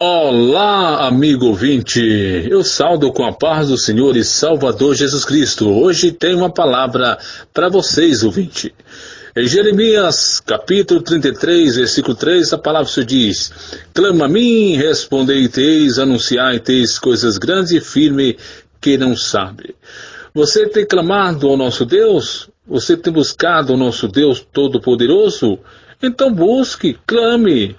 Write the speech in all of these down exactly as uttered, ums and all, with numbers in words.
Olá, amigo ouvinte, eu saldo com a paz do Senhor e Salvador Jesus Cristo. Hoje tem uma palavra para vocês, ouvinte. Em Jeremias, capítulo trinta e três, versículo três, a palavra se diz: clama a mim, respondei-teis, anunciai-teis coisas grandes e firmes que não sabe. Você tem clamado ao nosso Deus? Você tem buscado ao nosso Deus Todo-Poderoso? Então busque, clame.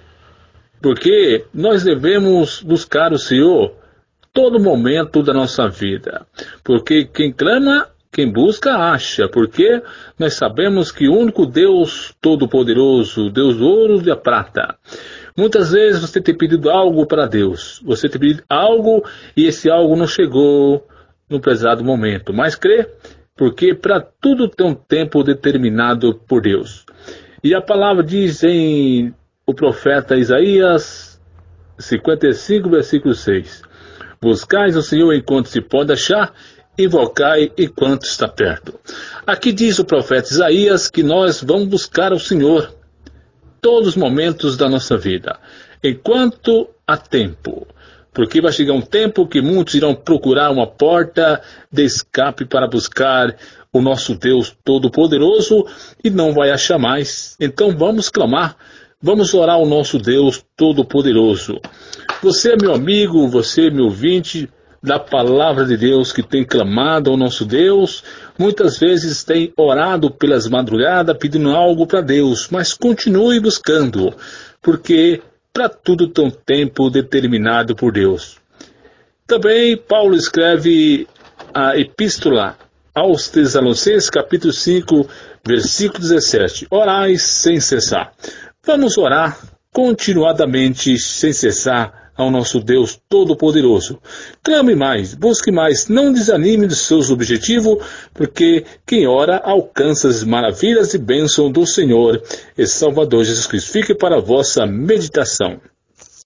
Porque nós devemos buscar o Senhor todo momento da nossa vida. Porque quem clama, quem busca, acha. Porque nós sabemos que o único Deus Todo-Poderoso, Deus do ouro e da prata. Muitas vezes você tem pedido algo para Deus. Você tem pedido algo e esse algo não chegou no prezado momento. Mas crê, porque para tudo tem um tempo determinado por Deus. E a palavra diz em o profeta Isaías cinquenta e cinco, versículo seis: buscais o Senhor enquanto se pode achar, invocai enquanto está perto. Aqui diz o profeta Isaías que nós vamos buscar o Senhor todos os momentos da nossa vida, enquanto há tempo. Porque vai chegar um tempo que muitos irão procurar uma porta de escape para buscar o nosso Deus Todo-Poderoso e não vai achar mais. Então vamos clamar. Vamos orar ao nosso Deus Todo-Poderoso. Você é meu amigo, você é meu ouvinte da palavra de Deus que tem clamado ao nosso Deus. Muitas vezes tem orado pelas madrugadas pedindo algo para Deus, mas continue buscando, porque para tudo tem um tempo determinado por Deus. Também Paulo escreve a epístola aos Tessalonicenses, capítulo cinco, versículo dezessete: orai sem cessar. Vamos orar continuadamente, sem cessar, ao nosso Deus Todo-Poderoso. Clame mais, busque mais, não desanime dos seus objetivos, porque quem ora alcança as maravilhas e bênçãos do Senhor e Salvador Jesus Cristo. Fique para a vossa meditação.